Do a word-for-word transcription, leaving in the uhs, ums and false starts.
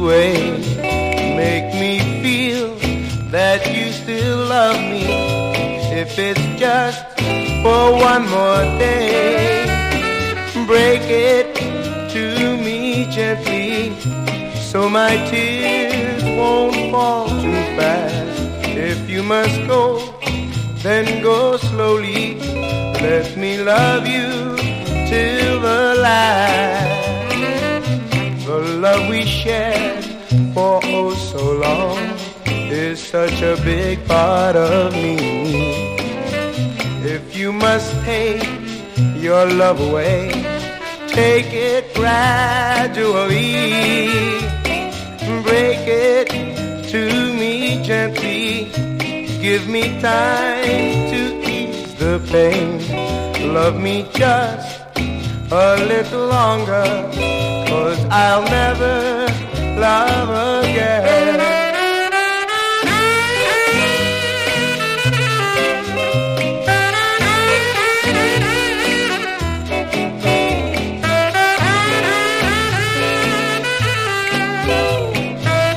way. Make me feel that you still love me, if it's just for one more day. Break it to me gently, so my tears won't fall too fast. If you must go, then go slowly. Let me love you till the last. The love we shared for oh so long is such a big part of me. If you must take your love away, take it gradually. Break it to me gently. Give me time to ease the pain. Love me just a little longer, 'cause I'll never love